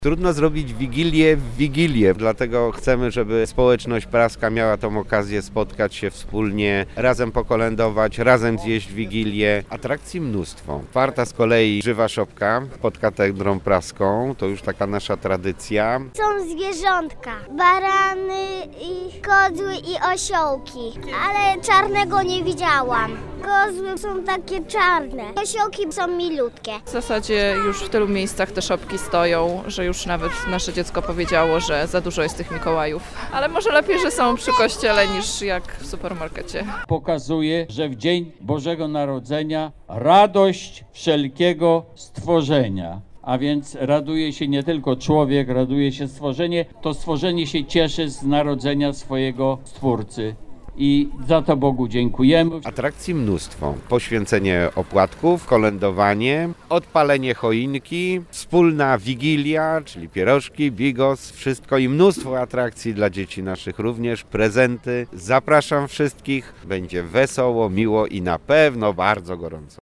Trudno zrobić wigilię w Wigilię, dlatego chcemy, żeby społeczność praska miała tą okazję spotkać się wspólnie, razem pokolędować, razem zjeść Wigilię. Atrakcji mnóstwo. Czwarta z kolei żywa szopka pod katedrą praską, to już taka nasza tradycja. Są zwierzątka, barany, i kozły i osiołki, ale czarnego nie widziałam. Kozły są takie czarne, osiołki są milutkie. W zasadzie już w tylu miejscach te szopki stoją, że już nawet nasze dziecko powiedziało, że za dużo jest tych Mikołajów. Ale może lepiej, że są przy kościele niż jak w supermarkecie. Pokazuje, że w Dzień Bożego Narodzenia radość wszelkiego stworzenia. A więc raduje się nie tylko człowiek, raduje się stworzenie. To stworzenie się cieszy z narodzenia swojego Stwórcy. I za to Bogu dziękujemy. Atrakcji mnóstwo. Poświęcenie opłatków, kolędowanie, odpalenie choinki, wspólna wigilia, czyli pierożki, bigos, wszystko i mnóstwo atrakcji dla dzieci naszych również, prezenty. Zapraszam wszystkich, będzie wesoło, miło i na pewno bardzo gorąco.